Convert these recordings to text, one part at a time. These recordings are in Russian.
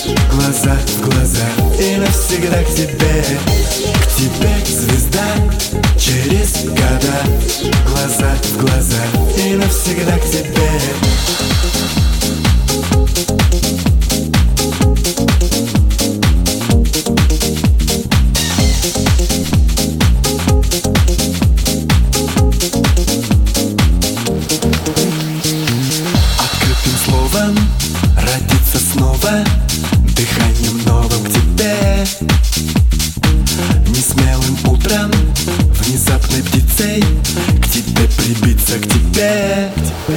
глаза в глаза и навсегда к тебе. К тебе, звезда, через года, глаза в глаза и навсегда к тебе. Открытым словом родиться снова, дыханием новым к тебе. Несмелым утром, внезапной птицей, к тебе прибиться, к тебе.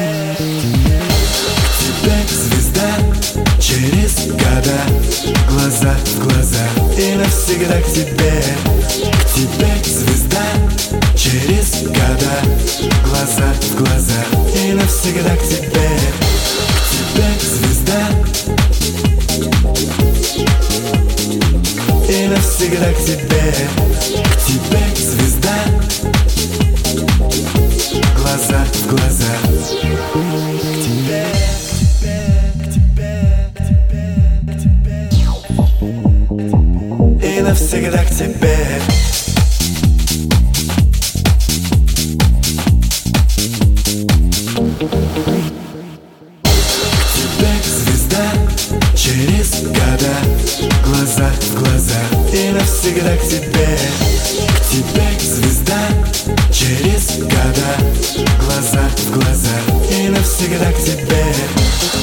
К тебе, звезда, через года, глаза в глаза и навсегда к тебе. К тебе, звезда, через года, глаза в глаза и навсегда к тебе. К тебе, звезда, и навсегда к тебе. К тебе, звезда, глаза в глаза. К тебе, к тебе, к тебе, к тебе, и навсегда к тебе. Звезда, через года, глаза в глаза и навсегда к тебе. К тебе, звезда, через года, глаза в глаза и навсегда к тебе.